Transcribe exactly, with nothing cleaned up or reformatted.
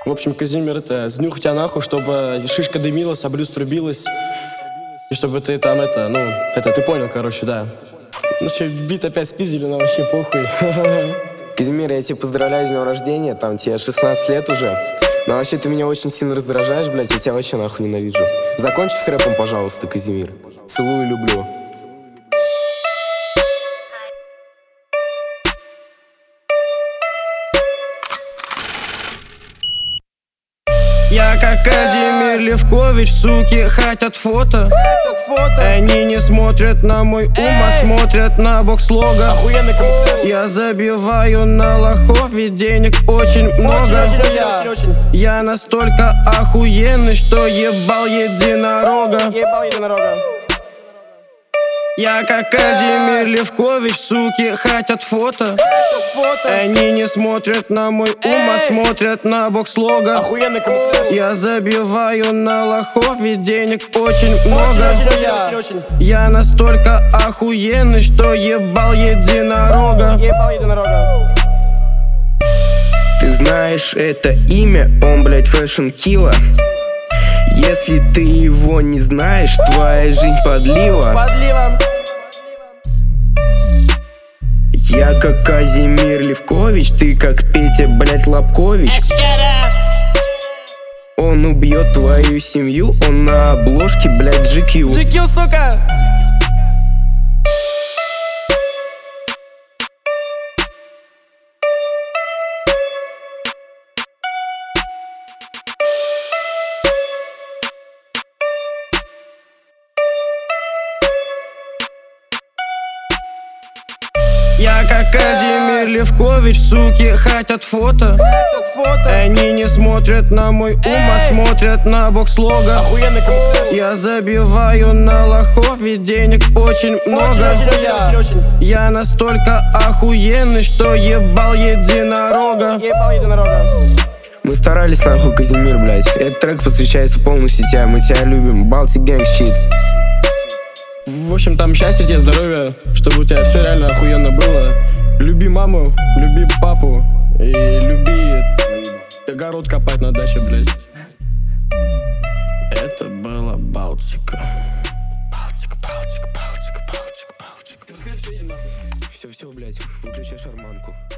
В общем, Казимир, это сднюх тебя нахуй, чтобы шишка дымилась, а блюз трубилась. И чтобы ты там это, ну, это ты понял, короче, да. Ну что, бит опять спиздили, но вообще похуй. Казимир, я тебя поздравляю с днем рождения, там тебе шестнадцать лет уже. Но вообще ты меня очень сильно раздражаешь, блядь, я тебя вообще нахуй ненавижу. Закончи с рэпом, пожалуйста, Казимир. Целую и люблю. Я как Казимир Левкович, суки хотят фото. Они не смотрят на мой ум, а смотрят на бокс-лого. Я забиваю на лохов, ведь денег очень много. Я настолько охуенный, что ебал единорога. Я как Казимир Левкович, суки хотят фото. Они не смотрят на мой ум, а смотрят на бокс-лого. Я забиваю на лохов, ведь денег очень много. Я настолько охуенный, что ебал единорога. Ты знаешь это имя, он, блядь, фэшн килла. Если ты его не знаешь, твоя жизнь подлива. Я как Казимир Левкович, ты как Петя, блядь, Лобкович. Он убьет твою семью, он на обложке, блядь, джи кью. джи кью, сука! Я как Казимир Левкович, суки хотят фото. Они не смотрят на мой ум, а смотрят на бокс-лого. Я забиваю на лохов, ведь денег очень много. Я настолько охуенный, что ебал единорога. Мы старались, нахуй, Казимир, блядь. Этот трек посвящается полностью тебе, мы тебя любим. Baltic Gang shit. В общем, там счастья тебе, здоровья, чтобы у тебя все реально охуенно было. Люби маму, люби папу и люби огород копать на даче, блядь. Это была Балтика. Балтика, Балтика, Балтика, Балтика, Балтика. Все, все, блядь, выключай шарманку.